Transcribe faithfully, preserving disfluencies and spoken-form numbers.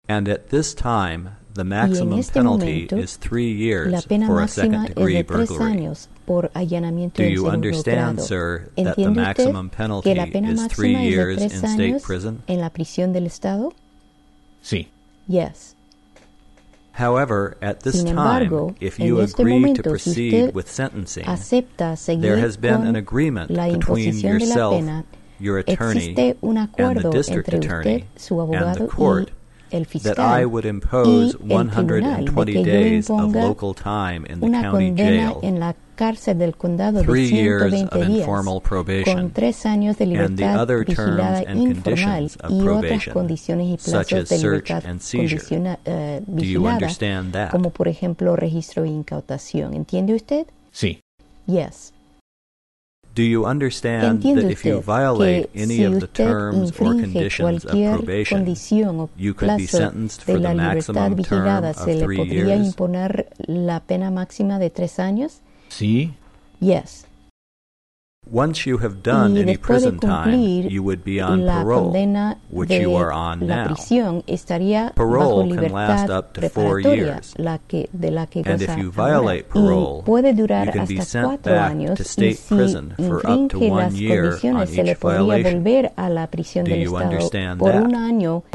And at this time, the Y en maximum este penalty momento, is three la years pena for a máxima es second-degree de tres burglary. años por allanamiento Do en you segundo understand, grado. sir, that the ¿Entiende usted maximum que penalty la pena is three máxima es de years tres in state años prison? en la prisión del Estado? Sí. Yes. However, at this Sin embargo, time, if en you este agree to momento, si proceed usted with sentencing, acepta seguir there has been con an agreement la between imposición de la yourself, pena, your attorney, existe un and the acuerdo district entre usted, attorney, su and the abogado court y el that fiscal I would impose y el tribunal de one hundred twenty que yo days of imponga local time in the una county condena jail, en la cárcel del condado de three years ciento veinte of días, informal con probation, tres años de and the libertad other vigilada terms and informal conditions of y otras probation, condiciones y such plazos as de search libertad and seizure. condiciona- eh, Do you vigilada, understand that? como por ejemplo registro e incautación. ¿Entiende usted? Sí. Yes. Do you understand ¿Entiende that if you usted violate que any si of the usted terms or infringe conditions of cualquier probation, condición o you could be plazo sentenced de for la the libertad maximum term vigilada, of se le three podría years? imponer la pena máxima de tres años? Sí. Yes. Once you have done Y any después de prison time, cumplir you would be on la parole, condena which de you are on la now. prisión, estaría Parole bajo can last libertad up to four preparatoria, years. la que, de la que And goza if you ahora. violate parole, Y puede durar you can be hasta sent cuatro back años to y state si prison for up to infringe one las year on condiciones se le each podría violation. volver a la prisión Do del you Estado understand por that? un año